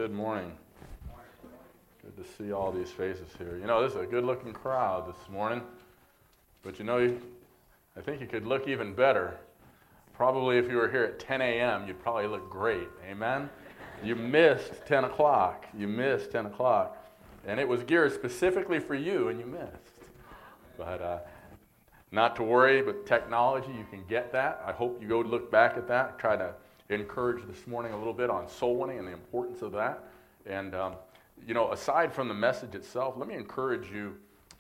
Good morning. Good to see all these faces here. You know, this is a good-looking crowd this morning. But you know, I think you could look even better. Probably if you were here at 10 a.m., you'd probably look great. Amen? You missed 10 o'clock. You missed 10 o'clock. And it was geared specifically for you, and you missed. But not to worry, but technology, you can get that. I hope you go look back at that, try to encourage this morning a little bit on soul winning and the importance of that. And, you know, aside from the message itself, let me encourage you.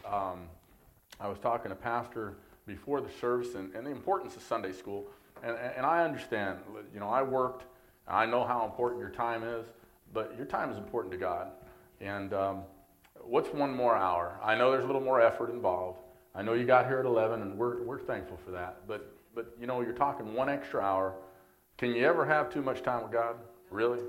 I was talking to Pastor before the service and the importance of Sunday school. And I understand, you know, I worked, I know how important your time is, but your time is important to God. And what's one more hour? I know there's a little more effort involved. I know you got here at 11, and we're thankful for that. But you know, you're talking one extra hour. Can you ever have too much time with God? Really?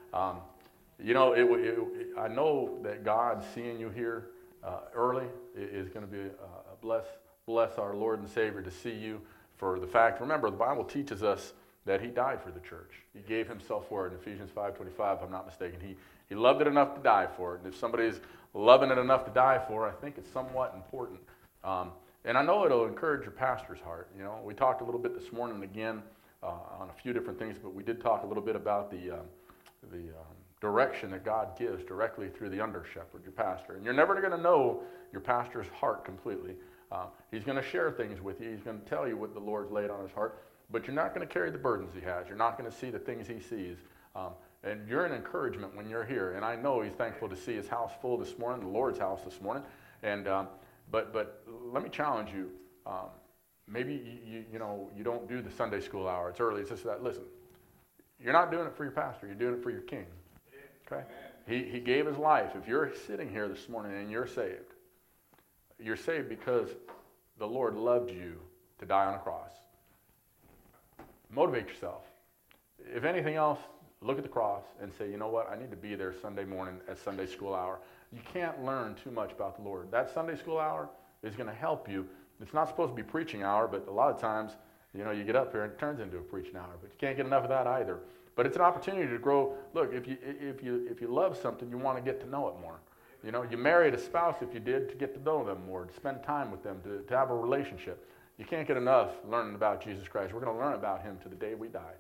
You know, I know that God seeing you here early is going to be a bless our Lord and Savior to see you for the fact. Remember, the Bible teaches us that He died for the church. He gave Himself for it in Ephesians 5:25, if I'm not mistaken. He loved it enough to die for it. And if somebody's loving it enough to die for it, I think it's somewhat important. And I know it'll encourage your pastor's heart. You know, we talked a little bit this morning again on a few different things, but we did talk a little bit about the direction that God gives directly through the under shepherd, your pastor. And you're never going to know your pastor's heart completely. He's going to share things with you. He's going to tell you what the Lord's laid on his heart, but you're not going to carry the burdens he has. You're not going to see the things he sees. And you're an encouragement when you're here. And I know he's thankful to see his house full this morning, the Lord's house this morning. And but let me challenge you. Maybe you don't do the Sunday school hour. It's early. It's just that. Listen, you're not doing it for your pastor. You're doing it for your King. Okay? He gave his life. If you're sitting here this morning and you're saved because the Lord loved you to die on a cross. Motivate yourself. If anything else, look at the cross and say, you know what? I need to be there Sunday morning at Sunday school hour. You can't learn too much about the Lord. That Sunday school hour is going to help you. It's not supposed to be preaching hour, but a lot of times, you know, you get up here and it turns into a preaching hour. But you can't get enough of that either. But it's an opportunity to grow. Look, if you love something, you want to get to know it more. You know, you married a spouse, if you did, to get to know them more, to spend time with them, to have a relationship. You can't get enough learning about Jesus Christ. We're going to learn about Him to the day we die.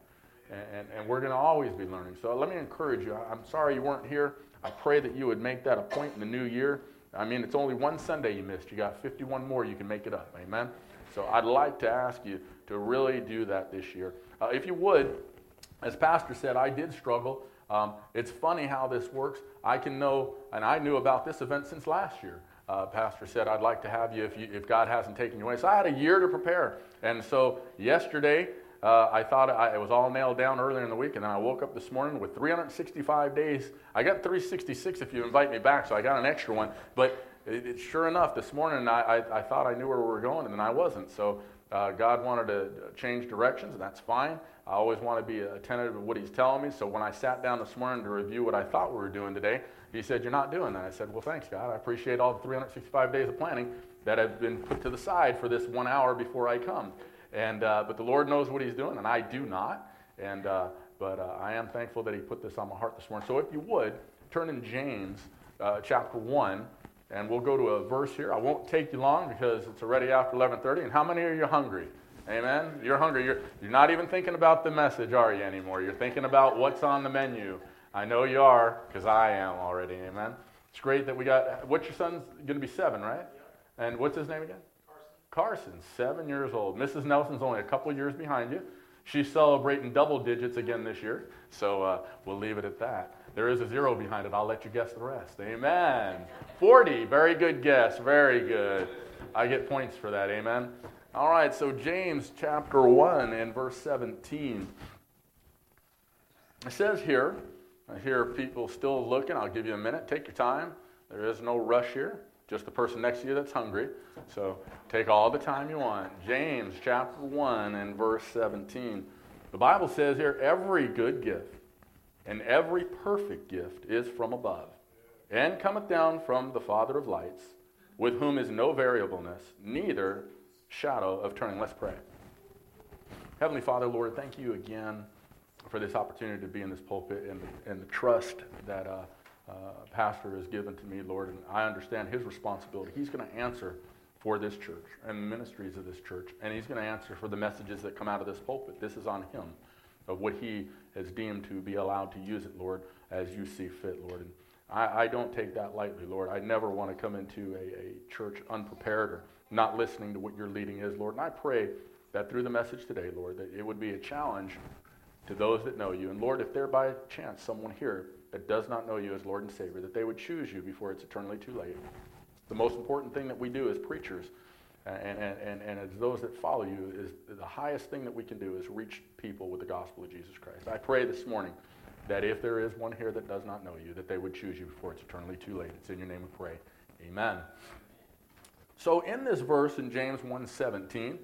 And we're going to always be learning. So let me encourage you. I'm sorry you weren't here. I pray that you would make that a point in the new year. I mean, it's only one Sunday you missed. You got 51 more. You can make it up. Amen? So I'd like to ask you to really do that this year. If you would, as Pastor said, I did struggle. It's funny how this works. I can know, and I knew about this event since last year. Pastor said, I'd like to have you if God hasn't taken you away. So I had a year to prepare. And so yesterday, I thought it was all nailed down earlier in the week, and then I woke up this morning with 365 days. I got 366 if you invite me back, so I got an extra one. But sure enough, this morning I thought I knew where we were going, and then I wasn't. So God wanted to change directions, and that's fine. I always want to be attentive to what He's telling me. So when I sat down this morning to review what I thought we were doing today, He said, you're not doing that. I said, well, thanks, God. I appreciate all the 365 days of planning that have been put to the side for this 1 hour before I come. And but the Lord knows what He's doing, and I do not. And but I am thankful that He put this on my heart this morning. So if you would, turn in James chapter 1, and we'll go to a verse here. I won't take you long because it's already after 11:30. And how many are you hungry? Amen? You're hungry. You're not even thinking about the message, are you, anymore? You're thinking about what's on the menu. I know you are, because I am already. Amen? It's great that we got, what's your son's going to be 7, right? And what's his name again? Carson, 7 years old. Mrs. Nelson's only a couple years behind you. She's celebrating double digits again this year, so we'll leave it at that. There is a 0 behind it. I'll let you guess the rest. Amen. 40, very good guess, very good. I get points for that, amen. All right, so James chapter 1 and verse 17. It says here, I hear people still looking. I'll give you a minute. Take your time. There is no rush here. Just the person next to you that's hungry. So take all the time you want. James chapter 1 and verse 17. The Bible says here, every good gift and every perfect gift is from above, and cometh down from the Father of lights, with whom is no variableness, neither shadow of turning. Let's pray. Heavenly Father, Lord, thank you again for this opportunity to be in this pulpit and the trust that pastor has given to me, Lord. And I understand his responsibility. He's going to answer for this church and the ministries of this church. And he's going to answer for the messages that come out of this pulpit. This is on him, of what he has deemed to be allowed to use it, Lord, as you see fit, Lord. And I don't take that lightly, Lord. I never want to come into a church unprepared or not listening to what your leading is, Lord. And I pray that through the message today, Lord, that it would be a challenge to those that know you. And Lord, if there by chance someone here that does not know you as Lord and Savior, that they would choose you before it's eternally too late. The most important thing that we do as preachers and as those that follow you is the highest thing that we can do is reach people with the gospel of Jesus Christ. I pray this morning that if there is one here that does not know you, that they would choose you before it's eternally too late. It's in your name we pray. Amen. So in this verse in James 1:17,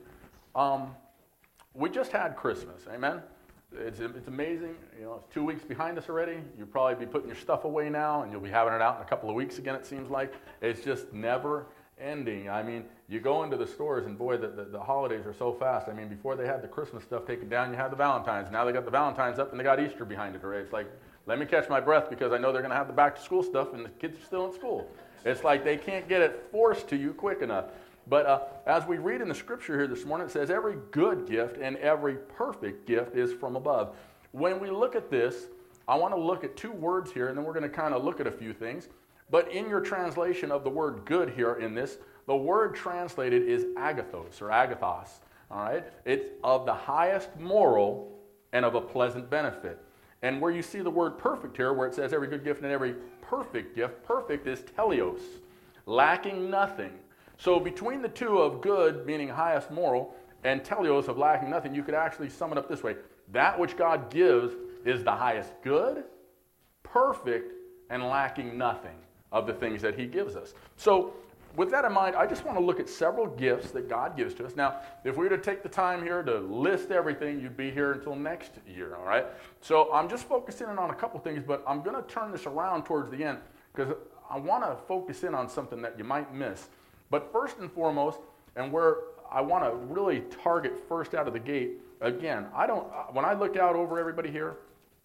we just had Christmas. Amen. It's amazing. You know, it's 2 weeks behind us already. You'll probably be putting your stuff away now, and you'll be having it out in a couple of weeks again, it seems like. It's just never ending. I mean, you go into the stores, and boy, the holidays are so fast. I mean, before they had the Christmas stuff taken down, you had the Valentine's. Now they got the Valentine's up, and they got Easter behind it already. It's like, let me catch my breath because I know they're going to have the back-to-school stuff, and the kids are still in school. It's like they can't get it forced to you quick enough. But as we read in the scripture here this morning, it says, every good gift and every perfect gift is from above. When we look at this, I want to look at two words here, and then we're going to kind of look at a few things. But in your translation of the word good here in this, the word translated is agathos or agathos. All right? It's of the highest moral and of a pleasant benefit. And where you see the word perfect here, where it says every good gift and every perfect gift, perfect is teleos, lacking nothing. So between the two of good, meaning highest moral, and teleos of lacking nothing, you could actually sum it up this way. That which God gives is the highest good, perfect, and lacking nothing of the things that he gives us. So with that in mind, I just want to look at several gifts that God gives to us. Now, if we were to take the time here to list everything, you'd be here until next year, all right? So I'm just focusing in on a couple things, but I'm going to turn this around towards the end because I want to focus in on something that you might miss. But first and foremost, and where I want to really target first out of the gate, again, when I look out over everybody here,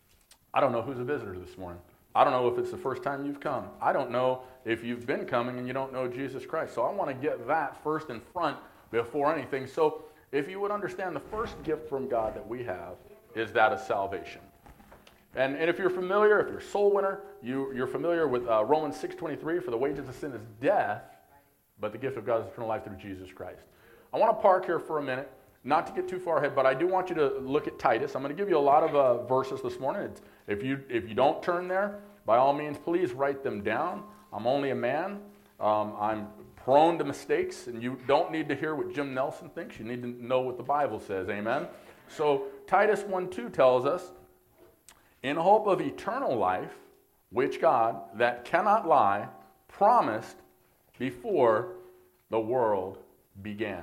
I don't know who's a visitor this morning. I don't know if it's the first time you've come. I don't know if you've been coming and you don't know Jesus Christ. So I want to get that first in front before anything. So if you would understand, the first gift from God that we have is that of salvation. And if you're familiar, if you're a soul winner, you're familiar with Romans 6:23, for the wages of sin is death, but the gift of God is eternal life through Jesus Christ. I want to park here for a minute, not to get too far ahead, but I do want you to look at Titus. I'm going to give you a lot of verses this morning. If you don't turn there, by all means, please write them down. I'm only a man. I'm prone to mistakes, and you don't need to hear what Jim Nelson thinks. You need to know what the Bible says. Amen? So Titus 1:2 tells us, in hope of eternal life, which God, that cannot lie, promised before the world began.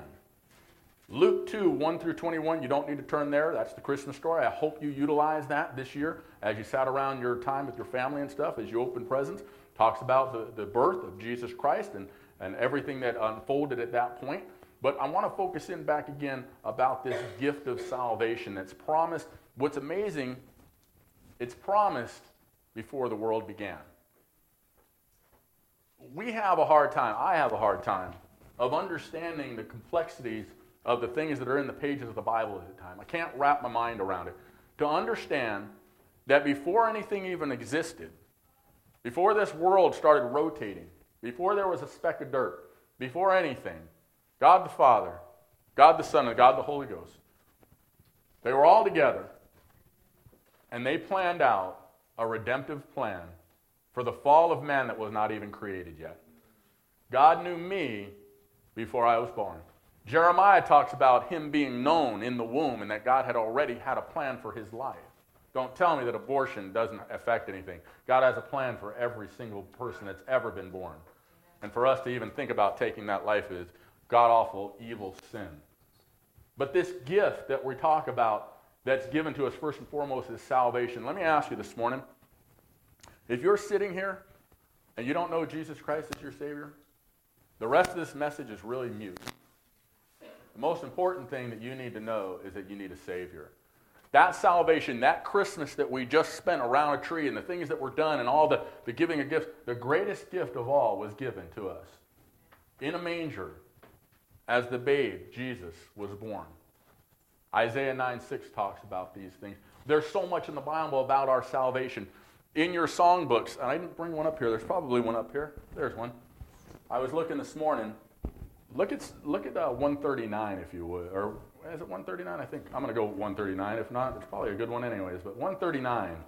Luke 2:1-21, you don't need to turn there. That's the Christmas story. I hope you utilize that this year as you sat around your time with your family and stuff, as you open presents. Talks about the birth of Jesus Christ and everything that unfolded at that point. But I want to focus in back again about this gift of salvation that's promised. What's amazing, it's promised before the world began. We have a hard time, I have a hard time, of understanding the complexities of the things that are in the pages of the Bible at the time. I can't wrap my mind around it. To understand that before anything even existed, before this world started rotating, before there was a speck of dirt, before anything, God the Father, God the Son, and God the Holy Ghost, they were all together, and they planned out a redemptive plan for the fall of man that was not even created yet. God knew me before I was born. Jeremiah talks about him being known in the womb and that God had already had a plan for his life. Don't tell me that abortion doesn't affect anything. God has a plan for every single person that's ever been born. And for us to even think about taking that life is god-awful, evil sin. But this gift that we talk about that's given to us first and foremost is salvation. Let me ask you this morning, if you're sitting here and you don't know Jesus Christ as your Savior, the rest of this message is really mute. The most important thing that you need to know is that you need a Savior. That salvation, that Christmas that we just spent around a tree and the things that were done and all the giving of gifts, the greatest gift of all was given to us. In a manger, as the babe, Jesus, was born. Isaiah 9:6 talks about these things. There's so much in the Bible about our salvation. In your songbooks, and I didn't bring one up here. There's probably one up here. There's one. I was looking this morning. Look at 139, if you would. Or is it 139? I think I'm going to go with 139. If not, it's probably a good one anyways. But 139.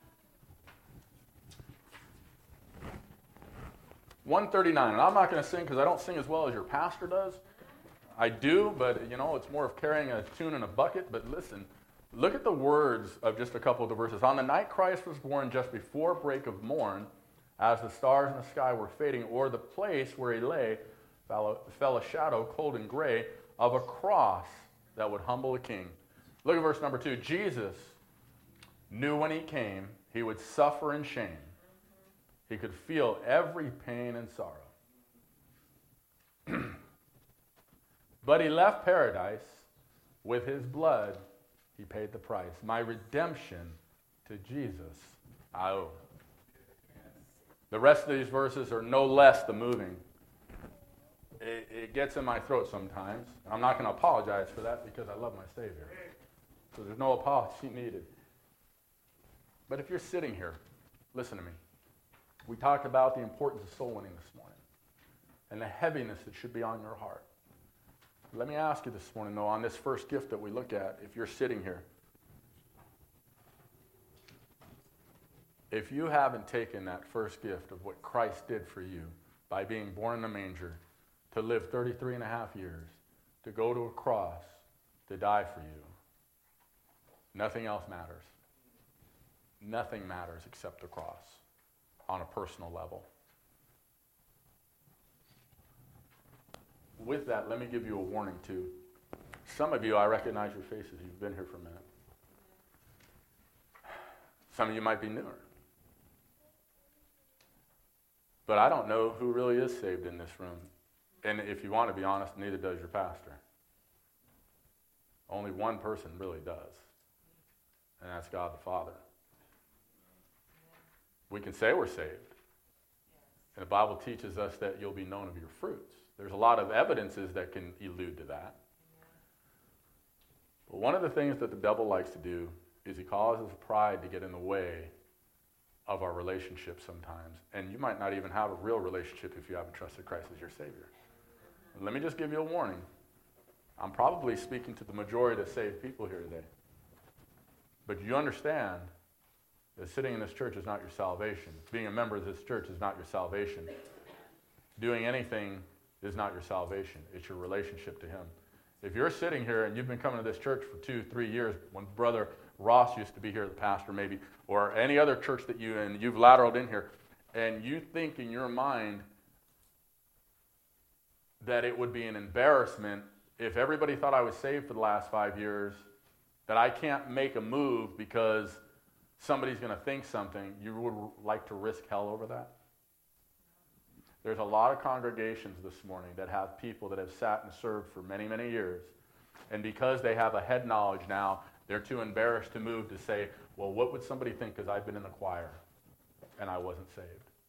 139. And I'm not going to sing because I don't sing as well as your pastor does. I do, but it's more of carrying a tune in a bucket. But listen. Look at the words of just a couple of the verses. On the night Christ was born, just before break of morn, as the stars in the sky were fading, o'er the place where he lay fell a shadow, cold and gray, of a cross that would humble a king. Look at verse number 2. Jesus knew when he came, he would suffer in shame. He could feel every pain and sorrow. But he left paradise with his blood. He paid the price. My redemption to Jesus I owe. The rest of these verses are no less the moving. It gets in my throat sometimes. I'm not going to apologize for that because I love my Savior. So there's no apology needed. But if you're sitting here, listen to me. We talked about the importance of soul winning this morning and the heaviness that should be on your heart. Let me ask you this morning, though, on this first gift that we look at, if you're sitting here, if you haven't taken that first gift of what Christ did for you by being born in a manger, to live 33 and a half years, to go to a cross, to die for you, nothing else matters. Nothing matters except the cross on a personal level. With that, let me give you a warning, too. Some of you, I recognize your faces. You've been here for a minute. Some of you might be newer. But I don't know who really is saved in this room. And if you want to be honest, neither does your pastor. Only one person really does. And that's God the Father. We can say we're saved. And the Bible teaches us that you'll be known of your fruits. There's a lot of evidences that can allude to that. But one of the things that the devil likes to do is he causes pride to get in the way of our relationship sometimes. And you might not even have a real relationship if you haven't trusted Christ as your Savior. And let me just give you a warning. I'm probably speaking to the majority of saved people here today. But you understand that sitting in this church is not your salvation. Being a member of this church is not your salvation. Doing anything is not your salvation. It's your relationship to Him. If you're sitting here and you've been coming to this church for 2-3 years, when Brother Ross used to be here, the pastor maybe, or any other church that you've lateraled in here, and you think in your mind that it would be an embarrassment if everybody thought I was saved for the last 5 years, that I can't make a move because somebody's going to think something, you would like to risk hell over that? There's a lot of congregations this morning that have people that have sat and served for many, many years. And because they have a head knowledge now, they're too embarrassed to move to say, well, what would somebody think because I've been in the choir and I wasn't saved?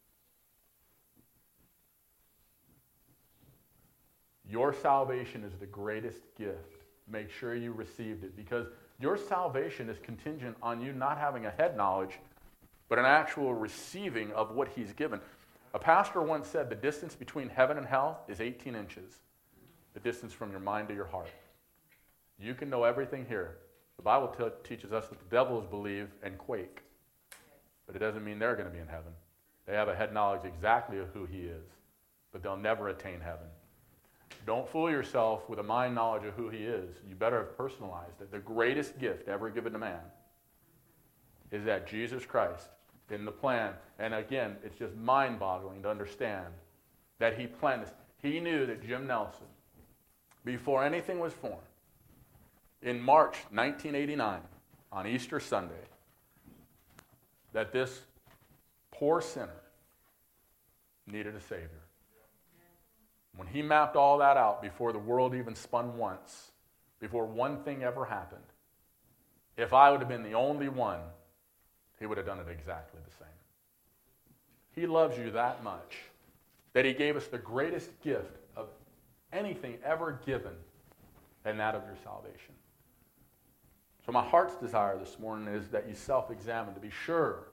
Your salvation is the greatest gift. Make sure you received it, because your salvation is contingent on you not having a head knowledge, but an actual receiving of what He's given. A pastor once said the distance between heaven and hell is 18 inches. The distance from your mind to your heart. You can know everything here. The Bible teaches us that the devils believe and quake. But it doesn't mean they're going to be in heaven. They have a head knowledge exactly of who He is. But they'll never attain heaven. Don't fool yourself with a mind knowledge of who He is. You better have personalized it. The greatest gift ever given to man is that Jesus Christ in the plan. And again, it's just mind-boggling to understand that He planned this. He knew that Jim Nelson, before anything was formed, in March 1989, on Easter Sunday, that this poor sinner needed a Savior. When He mapped all that out before the world even spun once, before one thing ever happened, If I would have been the only one, he would have done it exactly the same. He loves you that much that he gave us the greatest gift of anything ever given, and that of your salvation. So my heart's desire this morning is that you self-examine to be sure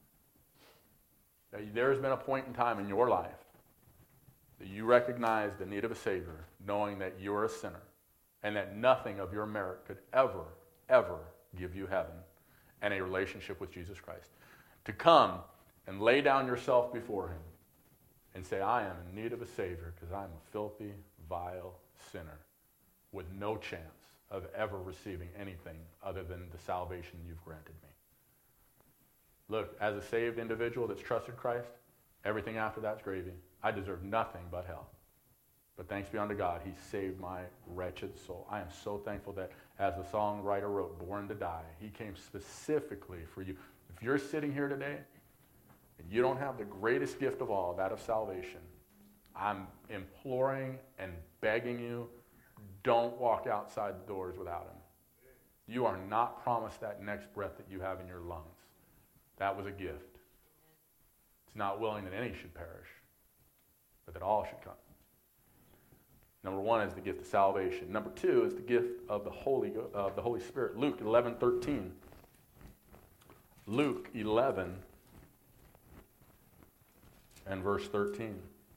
that there's been a point in time in your life that you recognize the need of a Savior, knowing that you're a sinner and that nothing of your merit could ever, ever give you heaven and a relationship with Jesus Christ. To come and lay down yourself before him and say, I am in need of a Savior because I'm a filthy, vile sinner with no chance of ever receiving anything other than the salvation you've granted me. Look, as a saved individual that's trusted Christ, everything after that's gravy. I deserve nothing but hell. But thanks be unto God, he saved my wretched soul. I am so thankful that, as the songwriter wrote, Born to Die, he came specifically for you. If you're sitting here today and you don't have the greatest gift of all, that of salvation, I'm imploring and begging you, don't walk outside the doors without him. You are not promised that next breath that you have in your lungs. That was a gift. It's not willing that any should perish, but that all should come. Number one is the gift of salvation. Number two is the gift of the Holy Spirit. Luke 11:13. Luke 11 and verse 13.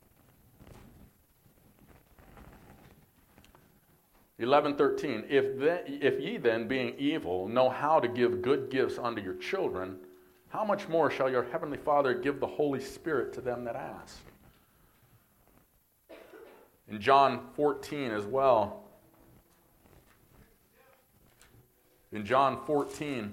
11:13. If ye then, being evil, know how to give good gifts unto your children, how much more shall your heavenly Father give the Holy Spirit to them that ask? In John 14 as well. In John 14,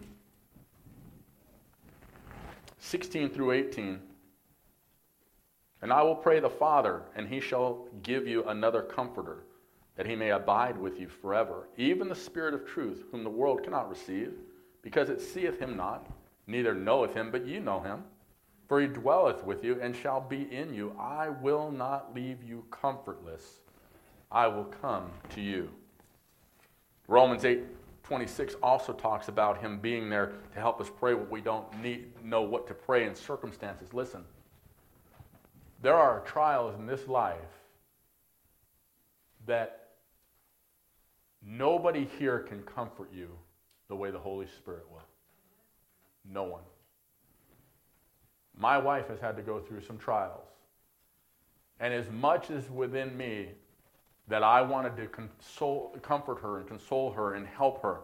16 through 18. And I will pray the Father, and he shall give you another comforter, that he may abide with you forever, even the Spirit of truth, whom the world cannot receive, because it seeth him not, neither knoweth him, but ye know him. For he dwelleth with you, and shall be in you. I will not leave you comfortless. I will come to you. Romans 8:26 also talks about him being there to help us pray what we don't know what to pray in circumstances. Listen, there are trials in this life that nobody here can comfort you the way the Holy Spirit will. No one. My wife has had to go through some trials. And as much as within me that I wanted to comfort her and console her and help her,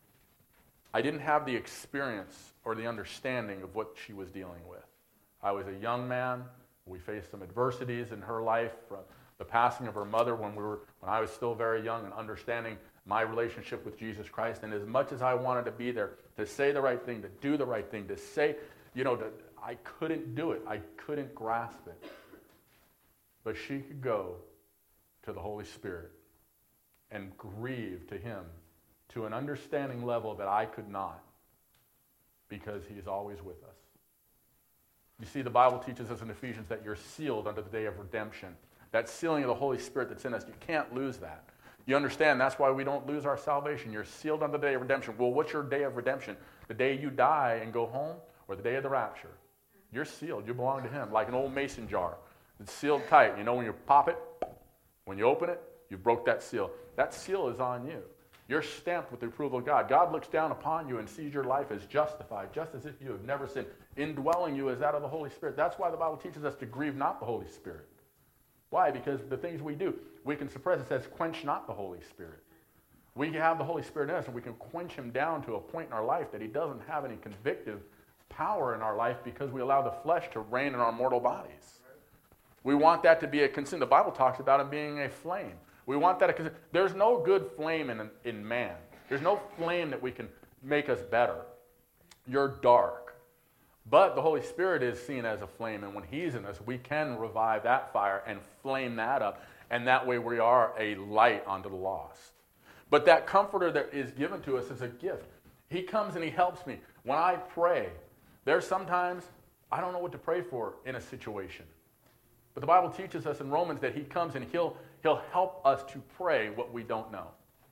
I didn't have the experience or the understanding of what she was dealing with. I was a young man. We faced some adversities in her life, from the passing of her mother when I was still very young, and understanding my relationship with Jesus Christ. And as much as I wanted to be there, to say the right thing, to do the right thing, to say, I couldn't do it. I couldn't grasp it. But she could go to the Holy Spirit and grieve to him to an understanding level that I could not, because he is always with us. You see, the Bible teaches us in Ephesians that you're sealed unto the day of redemption. That sealing of the Holy Spirit that's in us, you can't lose that. You understand, that's why we don't lose our salvation. You're sealed unto the day of redemption. Well, what's your day of redemption? The day you die and go home, or the day of the rapture? You're sealed. You belong to him, like an old mason jar. It's sealed tight. When you pop it, when you open it, you broke that seal. That seal is on you. You're stamped with the approval of God. God looks down upon you and sees your life as justified, just as if you have never sinned. Indwelling you is that of the Holy Spirit. That's why the Bible teaches us to grieve not the Holy Spirit. Why? Because the things we do, we can suppress. It says, quench not the Holy Spirit. We have the Holy Spirit in us, and we can quench him down to a point in our life that he doesn't have any convictive power in our life, because we allow the flesh to reign in our mortal bodies. We want that to be a consumed. The Bible talks about it being a flame. We want that. There's no good flame in man. There's no flame that we can make us better. You're dark. But the Holy Spirit is seen as a flame, and when he's in us, we can revive that fire and flame that up, and that way we are a light unto the lost. But that comforter that is given to us is a gift. He comes and he helps me. When I pray, there's sometimes I don't know what to pray for in a situation. But the Bible teaches us in Romans that he comes and he'll help us to pray what we don't know.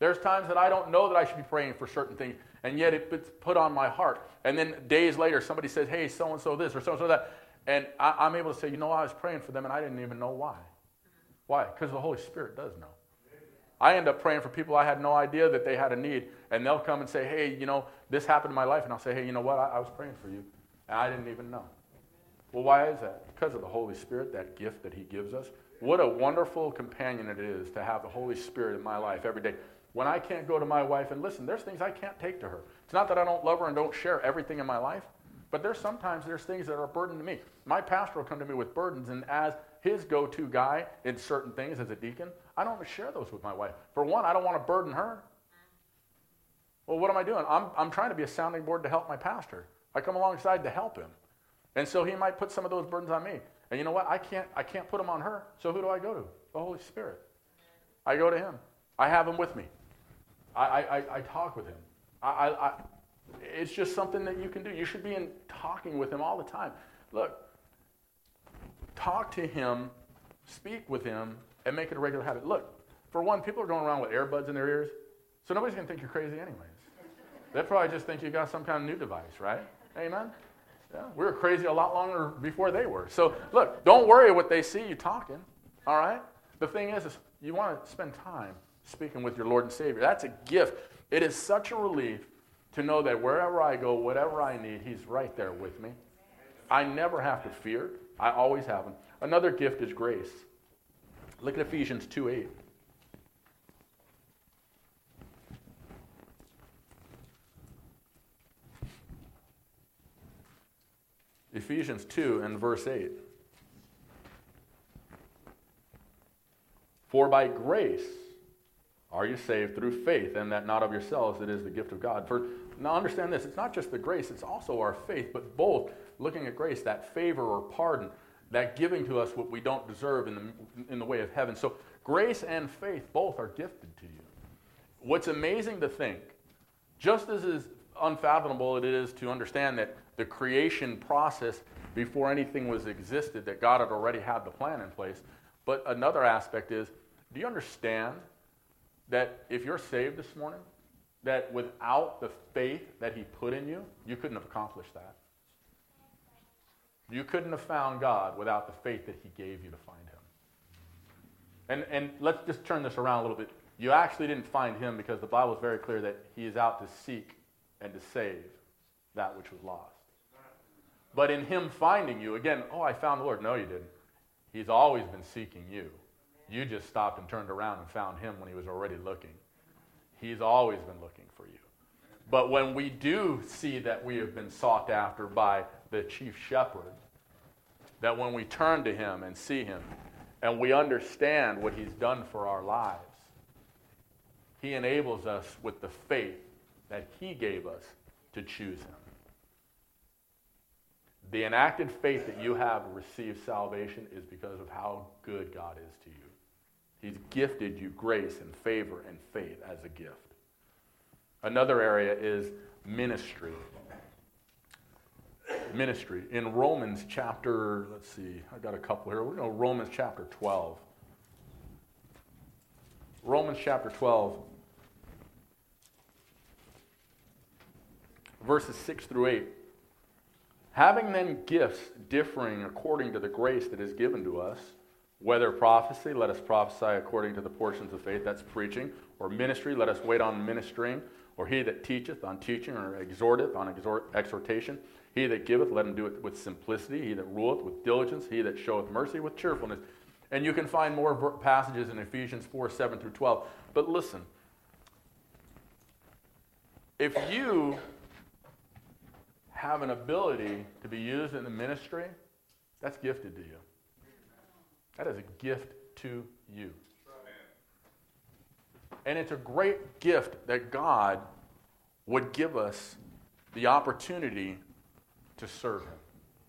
There's times that I don't know that I should be praying for certain things, and yet it's put on my heart. And then days later, somebody says, hey, so-and-so this or so-and-so that. And I'm able to say, I was praying for them, and I didn't even know why. Why? Because the Holy Spirit does know. I end up praying for people I had no idea that they had a need, and they'll come and say, hey, this happened in my life, and I'll say, hey, you know what? I was praying for you, and I didn't even know. Well, why is that? Because of the Holy Spirit, that gift that he gives us. What a wonderful companion it is to have the Holy Spirit in my life every day. When I can't go to my wife and listen, there's things I can't take to her. It's not that I don't love her and don't share everything in my life, but there's things that are a burden to me. My pastor will come to me with burdens, and as his go-to guy in certain things as a deacon, I don't share those with my wife. For one, I don't want to burden her. Well, what am I doing? I'm trying to be a sounding board to help my pastor. I come alongside to help him. And so he might put some of those burdens on me. And you know what? I can't put them on her. So who do I go to? The Holy Spirit. I go to him. I have him with me. I talk with him. It's just something that you can do. You should be talking with him all the time. Look, talk to him, speak with him, and make it a regular habit. Look, for one, people are going around with earbuds in their ears, so nobody's going to think you're crazy anyways. They probably just think you got some kind of new device, right? Amen? Yeah, we were crazy a lot longer before they were. So, look, don't worry what they see you talking, all right? The thing is you want to spend time speaking with your Lord and Savior. That's a gift. It is such a relief to know that wherever I go, whatever I need, he's right there with me. I never have to fear. I always have him. Another gift is grace. Look at Ephesians 2:8. Ephesians 2 and verse 8. For by grace are you saved through faith, and that not of yourselves, it is the gift of God. Now understand this, it's not just the grace, it's also our faith, but both, looking at grace, that favor or pardon, that giving to us what we don't deserve in the way of heaven. So grace and faith both are gifted to you. What's amazing to think, just as is unfathomable it is to understand that the creation process before anything was existed, that God had already had the plan in place, but another aspect is, do you understand that if you're saved this morning, that without the faith that he put in you, you couldn't have accomplished that? You couldn't have found God without the faith that he gave you to find him. And let's just turn this around a little bit. You actually didn't find him because the Bible is very clear that he is out to seek and to save that which was lost. But in him finding you, again, I found the Lord. No, you didn't. He's always been seeking you. You just stopped and turned around and found him when he was already looking. He's always been looking for you. But when we do see that we have been sought after by the chief shepherd, that when we turn to him and see him, and we understand what he's done for our lives, he enables us with the faith that he gave us to choose him. The enacted faith that you have to receive salvation is because of how good God is to you. He's gifted you grace and favor and faith as a gift. Another area is ministry. Ministry. In Romans chapter, I've got a couple here. We're going to Romans chapter 12. Romans chapter 12, verses 6 through 8. Having then gifts differing according to the grace that is given to us, whether prophecy, let us prophesy according to the portions of faith, that's preaching, or ministry, let us wait on ministering, or he that teacheth on teaching, or exhorteth on exhortation. He that giveth, let him do it with simplicity. He that ruleth with diligence. He that showeth mercy with cheerfulness. And you can find more passages in Ephesians 4, 7 through 12. But listen, if you have an ability to be used in the ministry, that's gifted to you. That is a gift to you. And it's a great gift that God would give us the opportunity to serve him.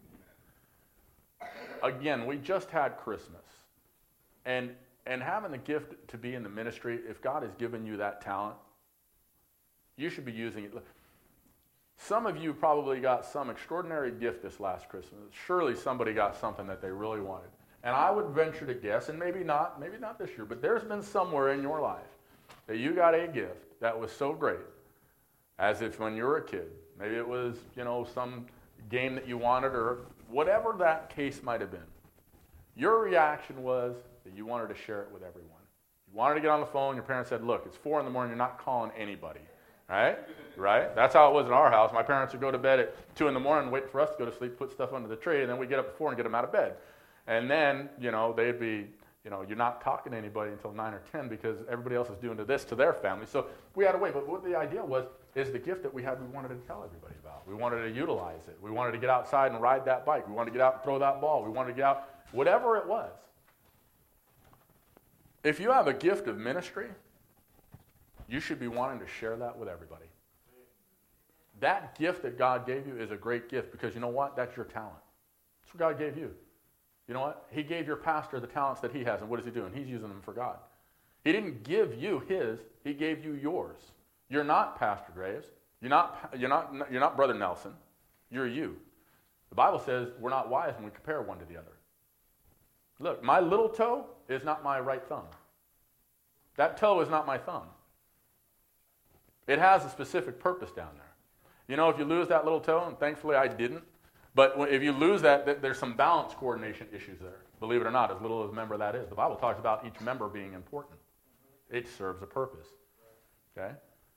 Again, we just had Christmas. And having the gift to be in the ministry, if God has given you that talent, you should be using it. Some of you probably got some extraordinary gift this last Christmas. Surely somebody got something that they really wanted. And I would venture to guess, and maybe not this year, but there's been somewhere in your life that you got a gift that was so great, as if when you were a kid, maybe it was, some game that you wanted or whatever that case might have been, your reaction was that you wanted to share it with everyone. You wanted to get on the phone. Your parents said, look, it's 4 a.m, you're not calling anybody. Right? That's how it was in our house. My parents would go to bed at 2 a.m, wait for us to go to sleep, put stuff under the tree, and then we'd get up at 4 and get them out of bed. And then, they'd be, you're not talking to anybody until 9 or 10 because everybody else is doing this to their family. So we had to wait. But what the idea was, is the gift that we had, we wanted to tell everybody about. We wanted to utilize it. We wanted to get outside and ride that bike. We wanted to get out and throw that ball. We wanted to get out, whatever it was. If you have a gift of ministry, you should be wanting to share that with everybody. That gift that God gave you is a great gift because you know what? That's your talent. That's what God gave you. You know what? He gave your pastor the talents that he has, and what is he doing? He's using them for God. He didn't give you his. He gave you yours. You're not Pastor Graves. You're not Brother Nelson. You're you. The Bible says we're not wise when we compare one to the other. Look, my little toe is not my right thumb. That toe is not my thumb. It has a specific purpose down there. If you lose that little toe, and thankfully I didn't, but if you lose that, there's some balance coordination issues there. Believe it or not, as little as a member that is. The Bible talks about each member being important. It serves a purpose. Okay?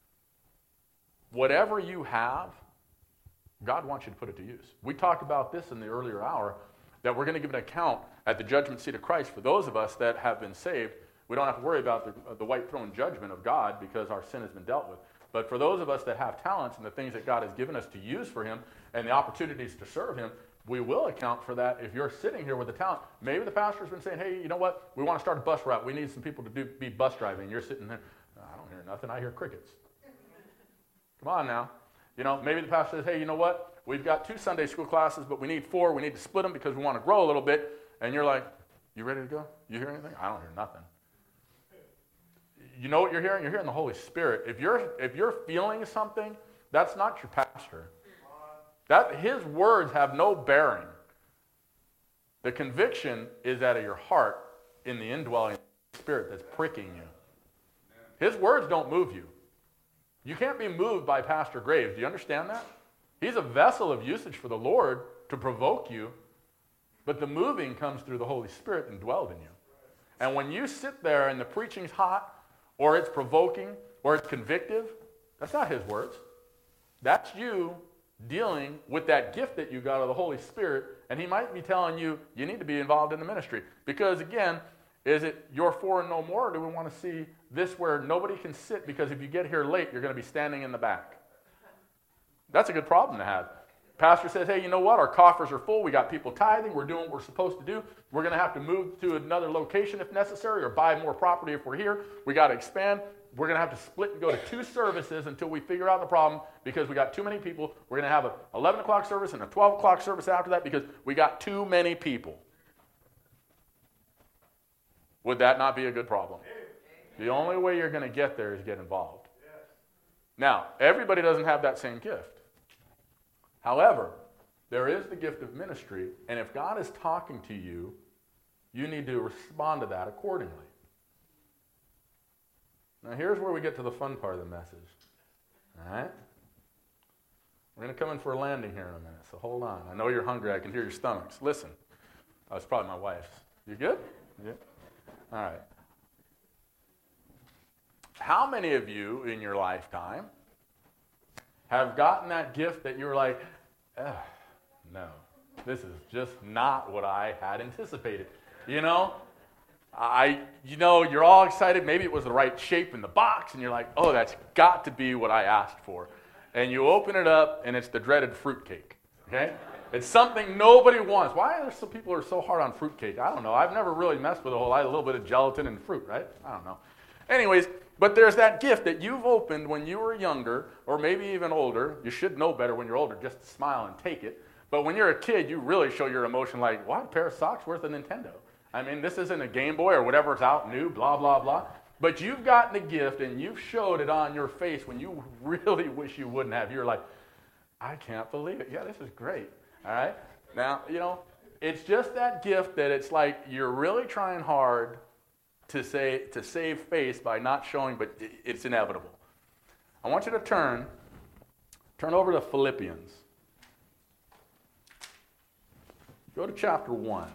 Whatever you have, God wants you to put it to use. We talked about this in the earlier hour, that we're going to give an account at the judgment seat of Christ for those of us that have been saved. We don't have to worry about the white throne judgment of God because our sin has been dealt with. But for those of us that have talents and the things that God has given us to use for him and the opportunities to serve him, we will account for that. If you're sitting here with a talent, maybe the pastor's been saying, hey, you know what? We want to start a bus route. We need some people to be bus driving. You're sitting there, I don't hear nothing. I hear crickets. Come on now. Maybe the pastor says, hey, you know what? We've got 2 Sunday school classes, but we need 4. We need to split them because we want to grow a little bit. And you're like, you ready to go? You hear anything? I don't hear nothing. You know what you're hearing? You're hearing the Holy Spirit. If you're feeling something, that's not your pastor. His words have no bearing. The conviction is out of your heart in the indwelling spirit that's pricking you. His words don't move you. You can't be moved by Pastor Graves. Do you understand that? He's a vessel of usage for the Lord to provoke you, but the moving comes through the Holy Spirit and dwells in you. And when you sit there and the preaching's hot, or it's provoking, or it's convictive, that's not his words. That's you dealing with that gift that you got of the Holy Spirit, and he might be telling you, you need to be involved in the ministry. Because again, is it your 4 and no more, or do we want to see this where nobody can sit because if you get here late, you're going to be standing in the back? That's a good problem to have. Pastor says, hey, you know what? Our coffers are full. We got people tithing. We're doing what we're supposed to do. We're going to have to move to another location if necessary or buy more property if we're here. We got to expand. We're going to have to split and go to 2 services until we figure out the problem because we got too many people. We're going to have a 11 o'clock service and a 12 o'clock service after that because we got too many people. Would that not be a good problem? The only way you're going to get there is get involved. Now, everybody doesn't have that same gift. However, there is the gift of ministry, and if God is talking to you, you need to respond to that accordingly. Now, here's where we get to the fun part of the message. All right? We're going to come in for a landing here in a minute, so hold on. I know you're hungry. I can hear your stomachs. Listen. Oh, it's probably my wife's. You good? Yeah. All right. How many of you in your lifetime have gotten that gift that you were like, no, this is just not what I had anticipated. You're all excited. Maybe it was the right shape in the box, and you're like, oh, that's got to be what I asked for. And you open it up, and it's the dreaded fruitcake. Okay? It's something nobody wants. Why are there some people who are so hard on fruitcake? I don't know. I've never really messed with a little bit of gelatin and fruit, right? I don't know. Anyways, but there's that gift that you've opened when you were younger, or maybe even older. You should know better when you're older, just to smile and take it. But when you're a kid, you really show your emotion like, what, a pair of socks worth a Nintendo? I mean, this isn't a Game Boy or whatever's out new, blah, blah, blah. But you've gotten a gift, and you've showed it on your face when you really wish you wouldn't have. You're like, I can't believe it. Yeah, this is great. All right? Now, it's just that gift that it's like you're really trying hard to save face by not showing, but it's inevitable. I want you to turn over to Philippians. Go to chapter 1.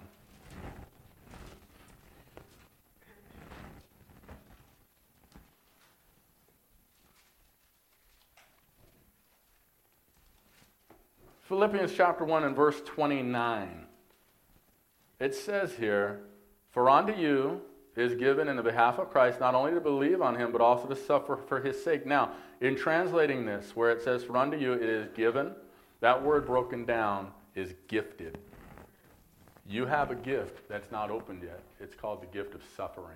Philippians chapter 1 and verse 29. It says here, "For unto you is given in the behalf of Christ not only to believe on him, but also to suffer for his sake." Now, in translating this, where it says, "For unto you it is given," that word broken down is gifted. You have a gift that's not opened yet. It's called the gift of suffering.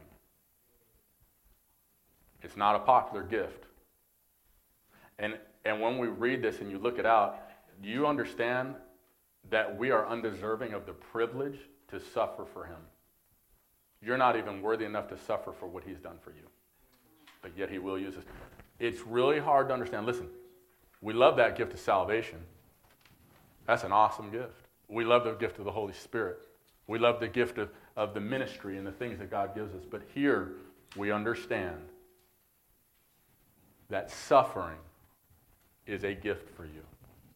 It's not a popular gift. And when we read this and you look it out, do you understand that we are undeserving of the privilege to suffer for him? You're not even worthy enough to suffer for what he's done for you. But yet he will use us. It's really hard to understand. Listen, we love that gift of salvation. That's an awesome gift. We love the gift of the Holy Spirit. We love the gift of the ministry and the things that God gives us. But here we understand that suffering is a gift for you.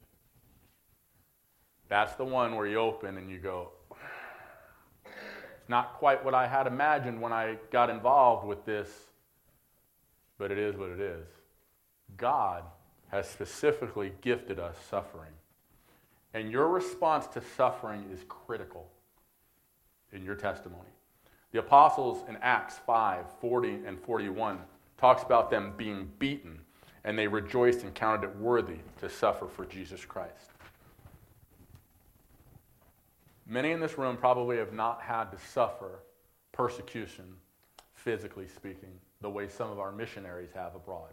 That's the one where you open and you go, it's not quite what I had imagined when I got involved with this, but it is what it is. God has specifically gifted us suffering. And your response to suffering is critical in your testimony. The apostles in Acts 5:40 and 41 talks about them being beaten, and they rejoiced and counted it worthy to suffer for Jesus Christ. Many in this room probably have not had to suffer persecution, physically speaking, the way some of our missionaries have abroad.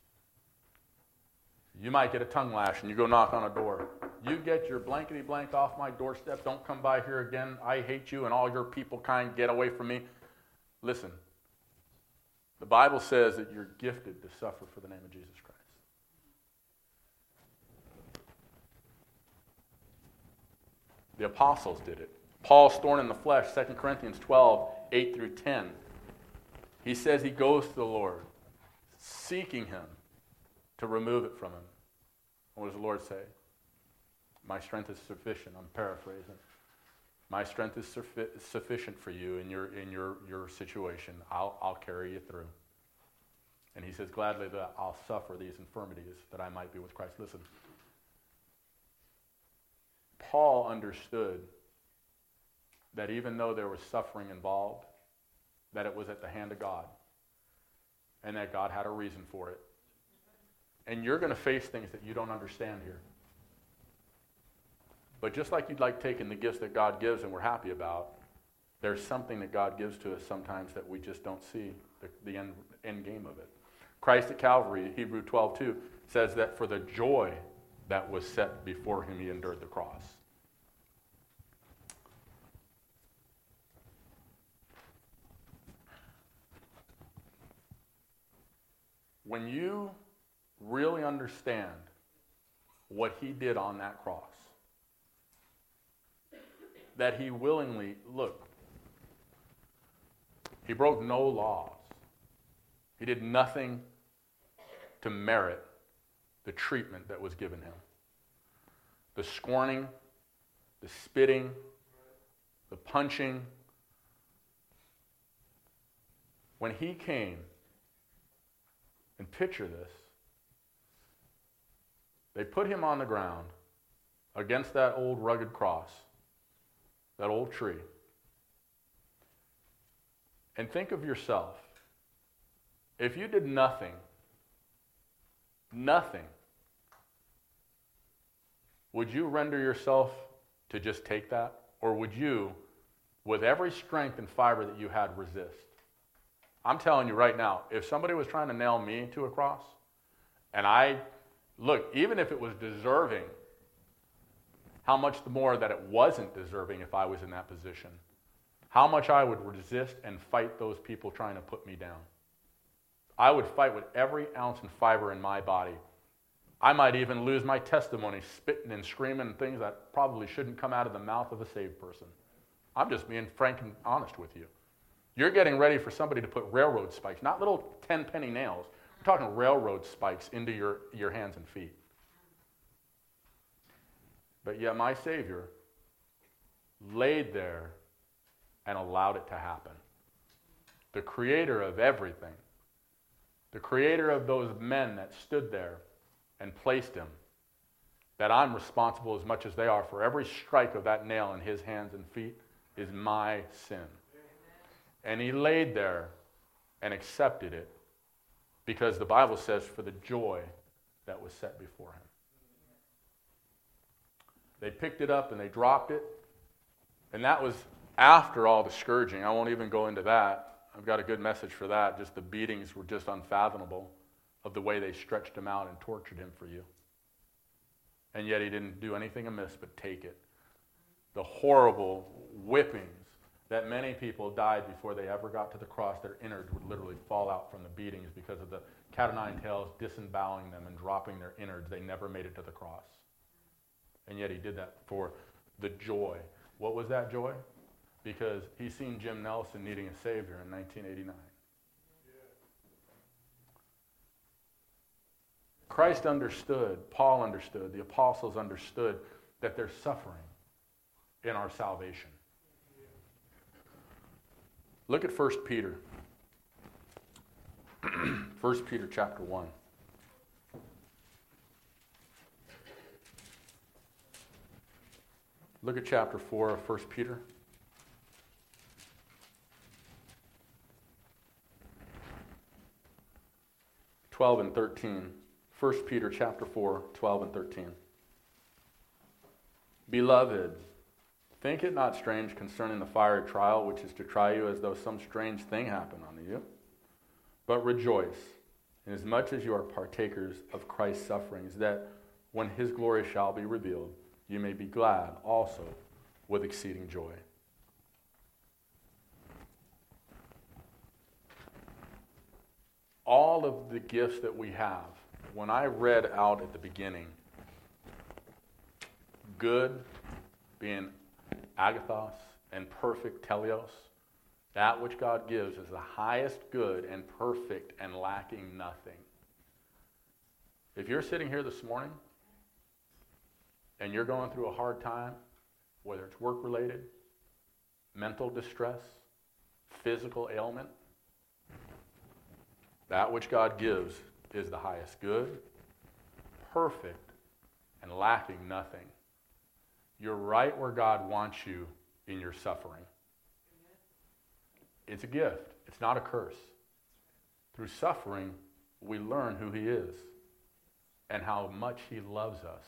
You might get a tongue lash and you go knock on a door. You get your blankety blank off my doorstep. Don't come by here again. I hate you and all your people kind. Get away from me. Listen, the Bible says that you're gifted to suffer for the name of Jesus Christ. The apostles did it. Paul's thorn in the flesh, 2 Corinthians 12, 8 through 10. He says he goes to the Lord, seeking him to remove it from him. What does the Lord say? My strength is sufficient. I'm paraphrasing. My strength is sufficient for you in your situation. I'll carry you through. And he says, gladly that I'll suffer these infirmities that I might be with Christ. Listen, Paul understood that even though there was suffering involved, that it was at the hand of God, and that God had a reason for it. And you're going to face things that you don't understand here. But just like you'd like taking the gifts that God gives and we're happy about, there's something that God gives to us sometimes that we just don't see the end game of it. Christ at Calvary, Hebrews 12:2, says that for the joy that was set before him, he endured the cross. When you really understand what he did on that cross, that he willingly, he broke no laws. He did nothing to merit the treatment that was given him. The scorning, the spitting, the punching. When he came, and picture this, they put him on the ground against that old rugged cross, that old tree. And think of yourself. If you did nothing, would you render yourself to just take that? Or would you, with every strength and fiber that you had, resist? I'm telling you right now, if somebody was trying to nail me to a cross, and even if it was deserving, how much the more that it wasn't deserving if I was in that position, how much I would resist and fight those people trying to put me down. I would fight with every ounce and fiber in my body. I might even lose my testimony, spitting and screaming things that probably shouldn't come out of the mouth of a saved person. I'm just being frank and honest with you. You're getting ready for somebody to put railroad spikes, not little 10-penny nails. We're talking railroad spikes into your hands and feet. But yet my Savior laid there and allowed it to happen. The creator of everything, the creator of those men that stood there and placed him, that I'm responsible as much as they are for every strike of that nail in his hands and feet, is my sin. And he laid there and accepted it because the Bible says for the joy that was set before him. They picked it up and they dropped it. And that was after all the scourging. I won't even go into that. I've got a good message for that. Just the beatings were just unfathomable of the way they stretched him out and tortured him for you. And yet he didn't do anything amiss but take it. The horrible whippings that many people died before they ever got to the cross, their innards would literally fall out from the beatings because of the cat o' nine tails disemboweling them and dropping their innards. They never made it to the cross. And yet he did that for the joy. What was that joy? Because he seen Jim Nelson needing a Savior in 1989. Christ understood, Paul understood, the apostles understood that there's suffering in our salvation. Look at 1 Peter. 1 Peter chapter 1. Look at chapter 4 of 1 Peter. (12 and 13). 1 Peter chapter 4, 12 and 13. Beloved, think it not strange concerning the fiery trial which is to try you as though some strange thing happened unto you. But rejoice, inasmuch as you are partakers of Christ's sufferings, that when his glory shall be revealed, you may be glad also with exceeding joy. All of the gifts that we have, when I read out at the beginning, good being agathos and perfect teleos, that which God gives is the highest good and perfect and lacking nothing. If you're sitting here this morning and you're going through a hard time, whether it's work-related, mental distress, physical ailment, that which God gives is the highest good, perfect, and lacking nothing. You're right where God wants you in your suffering. It's a gift. It's not a curse. Through suffering, we learn who he is and how much he loves us.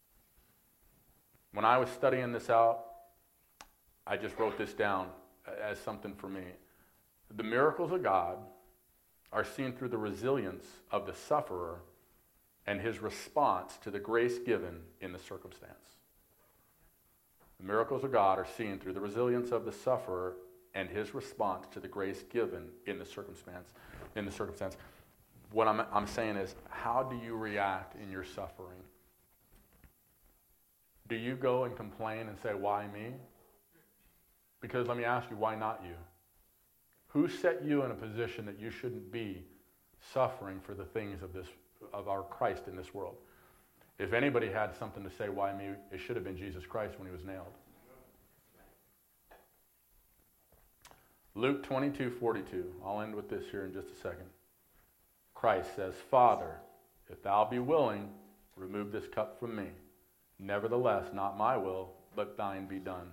When I was studying this out, I just wrote this down as something for me. The miracles of God are seen through the resilience of the sufferer and his response to the grace given in the circumstance. The miracles of God are seen through the resilience of the sufferer and his response to the grace given in the circumstance. What I'm saying is, how do you react in your suffering? Do you go and complain and say, why me? Because let me ask you, why not you? Who set you in a position that you shouldn't be suffering for the things of our Christ in this world? If anybody had something to say, why me, it should have been Jesus Christ when he was nailed. Luke 22:42. I'll end with this here in just a second. Christ says, Father, if thou be willing, remove this cup from me. Nevertheless, not my will, but thine be done.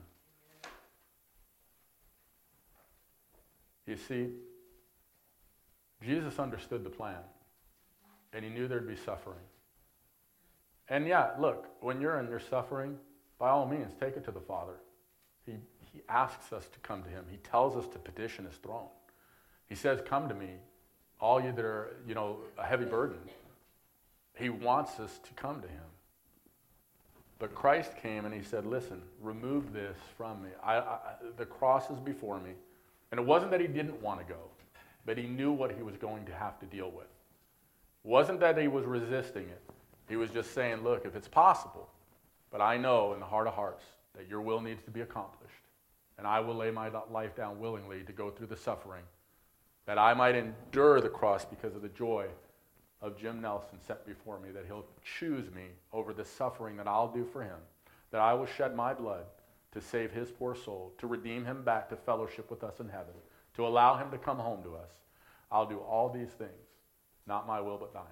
You see, Jesus understood the plan, and he knew there'd be suffering. And yeah, look, when you're in your suffering, by all means, take it to the Father. He asks us to come to him. He tells us to petition his throne. He says, come to me, all you that are, a heavy burden. He wants us to come to him. But Christ came and he said, listen, remove this from me. The cross is before me. And it wasn't that he didn't want to go, but he knew what he was going to have to deal with. It wasn't that he was resisting it. He was just saying, look, if it's possible, but I know in the heart of hearts that your will needs to be accomplished. and I will lay my life down willingly to go through the suffering, that I might endure the cross because of the joy of Jim Nelson set before me, that he'll choose me over the suffering that I'll do for him, that I will shed my blood to save his poor soul, to redeem him back to fellowship with us in heaven, to allow him to come home to us. I'll do all these things, not my will but thine.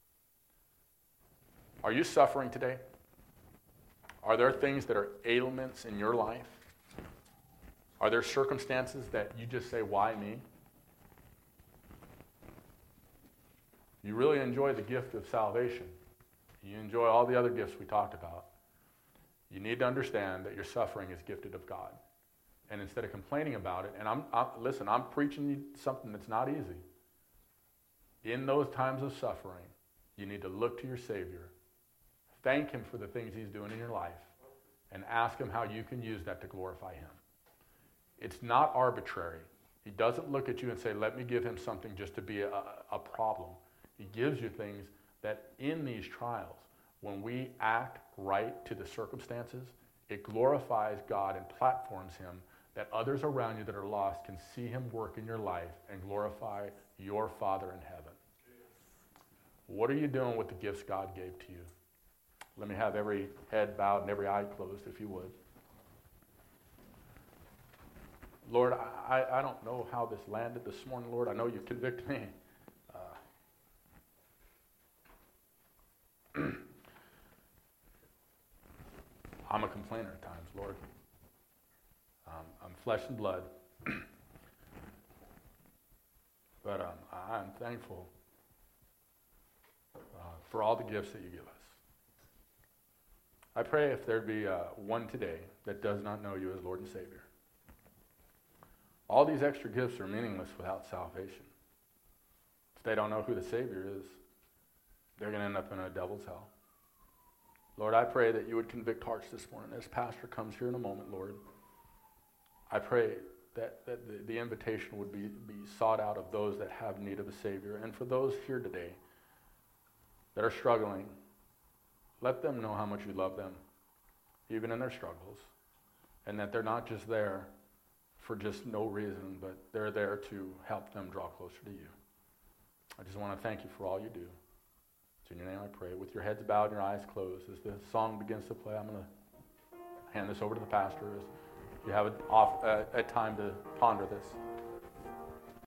Are you suffering today? Are there things that are ailments in your life? Are there circumstances that you just say, why me? You really enjoy the gift of salvation. You enjoy all the other gifts we talked about. You need to understand that your suffering is gifted of God. And instead of complaining about it, and I'm preaching you something that's not easy. In those times of suffering, you need to look to your Savior, thank him for the things he's doing in your life, and ask him how you can use that to glorify him. It's not arbitrary. He doesn't look at you and say, let me give him something just to be a problem. He gives you things that in these trials, when we act right to the circumstances, it glorifies God and platforms him, that others around you that are lost can see him work in your life and glorify your Father in heaven. What are you doing with the gifts God gave to you? Let me have every head bowed and every eye closed, if you would. Lord, I don't know how this landed this morning, Lord. I know you convict me. I'm a complainer at times, Lord. I'm flesh and blood. But I'm thankful for all the gifts that you give us. I pray if there'd be one today that does not know you as Lord and Savior. All these extra gifts are meaningless without salvation. If they don't know who the Savior is, they're going to end up in a devil's hell. Lord, I pray that you would convict hearts this morning. As Pastor comes here in a moment, Lord, I pray that the invitation would be sought out of those that have need of a Savior. And for those here today that are struggling, let them know how much you love them, even in their struggles, and that they're not just there for just no reason, but they're there to help them draw closer to you. I just want to thank you for all you do. It's in your name I pray. With your heads bowed and your eyes closed, as the song begins to play, I'm going to hand this over to the pastor as you have a time to ponder this.